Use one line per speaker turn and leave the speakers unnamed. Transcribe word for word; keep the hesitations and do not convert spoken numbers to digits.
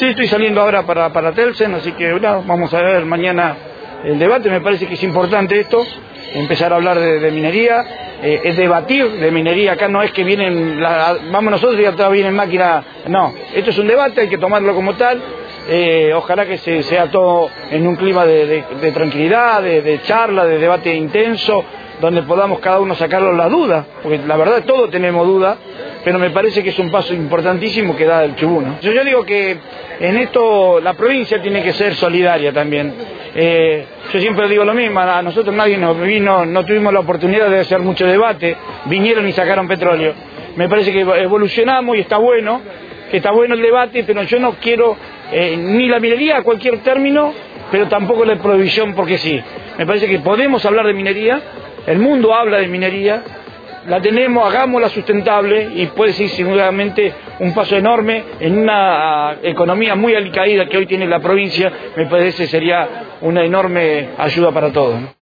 Sí, estoy saliendo ahora para, para Telsen, así que bueno, vamos a ver mañana el debate. Me parece que es importante esto, empezar a hablar de, de minería, eh, es debatir de minería. Acá no es que vienen, la, vamos nosotros y atrás vienen máquinas, no, esto es un debate, hay que tomarlo como tal. Eh, ojalá que se, sea todo en un clima de, de, de tranquilidad, de, de charla, de debate intenso, donde podamos cada uno sacarnos las dudas, porque la verdad todos tenemos dudas, pero me parece que es un paso importantísimo que da el Chubut, ¿no? Yo, yo digo que en esto la provincia tiene que ser solidaria también. Eh, yo siempre digo lo mismo, a nosotros nadie nos vino, no tuvimos la oportunidad de hacer mucho debate, vinieron y sacaron petróleo. Me parece que evolucionamos y está bueno, que está bueno el debate, pero yo no quiero eh, ni la minería a cualquier término, pero tampoco la prohibición porque sí. Me parece que podemos hablar de minería, el mundo habla de minería, la tenemos, hagámosla sustentable y puede ser seguramente un paso enorme en una economía muy alicaída que hoy tiene la provincia. Me parece que sería una enorme ayuda para todos, ¿no?